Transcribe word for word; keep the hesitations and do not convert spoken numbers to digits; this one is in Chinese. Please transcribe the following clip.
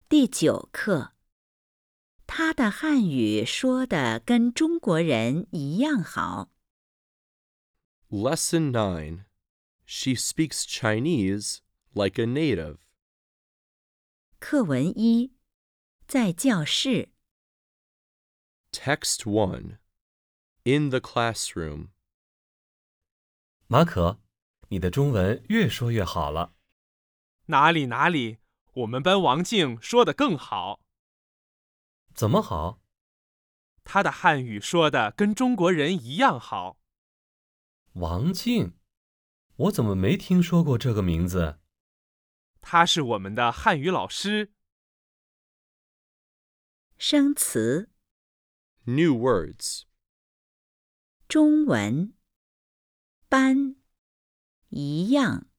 第九课，他的汉语说的跟中国人一样好。 Lesson nine. She speaks Chinese like a native. 课文一，在教室。 Text one. In the classroom. 马可，你的中文越说越好了。 哪里哪里，我们班王静说得更好。 怎么好？ 他的汉语说的跟中国人一样好。 王静，我怎么没听说过这个名字？ 他是我们的汉语老师。 生词， New words. 中文，班，一样。